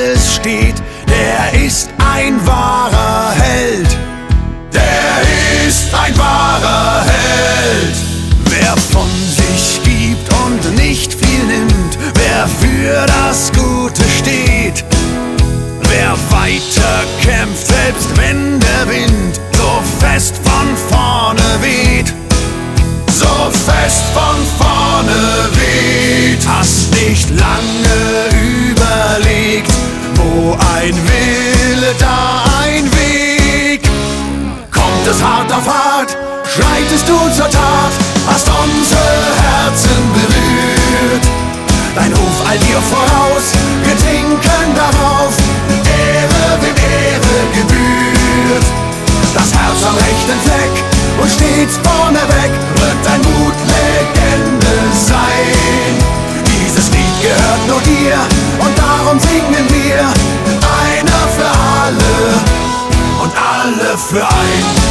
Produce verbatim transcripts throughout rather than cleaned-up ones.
alles steht, der ist ein wahrer Held. Der ist ein wahrer Held. Wer von sich gibt und nicht viel nimmt, wer für das Gute steht, wer weiter kämpft, selbst wenn der Wind so fest von vorne weht, so fest von vorne weht. Hast nicht lange überlegt, wo ein Wille, da ein Weg. Kommt es hart auf hart, schreitest du zur Tat, hast unsere Herzen berührt. Dein Ruf all dir voraus, wir trinken darauf, Ehre wem Ehre gebührt. Das Herz am rechten Fleck und stets vorneweg wird dein Mut Legende sein. Dieses Lied gehört nur dir und darum singen wir, einer für alle und alle für ein.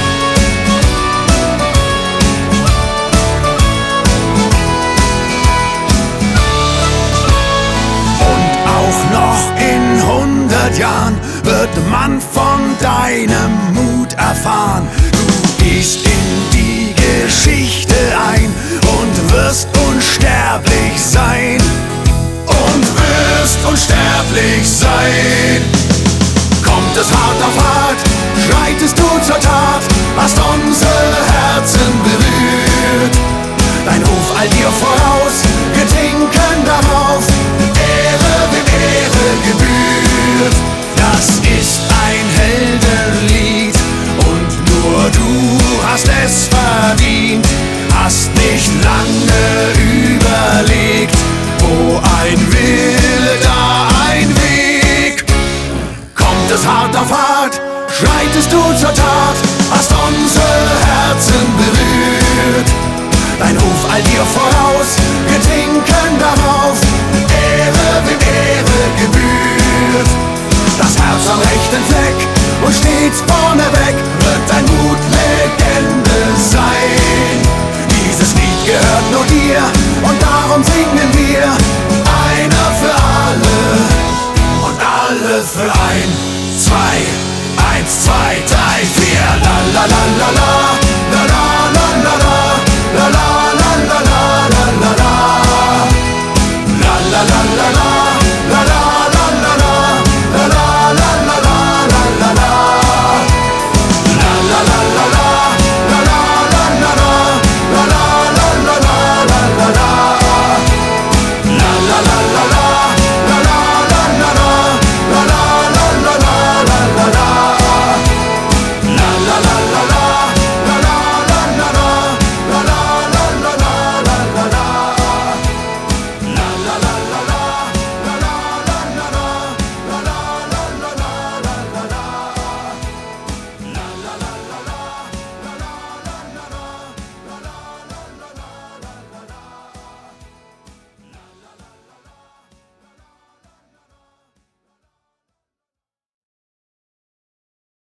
Jahren wird man von deinem Mut erfahren. Du gehst in die Geschichte ein und wirst unsterblich sein. Und wirst unsterblich sein. Kommt es hart auf hart, schreitest du zur Tat, hast unsere Herzen berührt. Dein Ruf all dir voraus, wir trinken darauf, Ehre wem Ehre gebührt. Das ist ein Heldenlied und nur du hast es verdient. Hast nicht lange überlegt, wo ein Wille, da ein Weg. Kommt es hart auf hart, schreitest du zur Tat, hast unsere Herzen berührt. Dein Ruf all dir voraus, wir trinken darauf, Ehre wem Ehre gebührt. Das Herz am rechten Fleck und stets vorneweg wird dein Mut Legende sein. Dieses Lied gehört nur dir und darum singen wir, einer für alle und alle für ein. Zwei, eins, zwei, drei, vier, la la la la la, la la la la la, la la la la la la la la, la la la la la.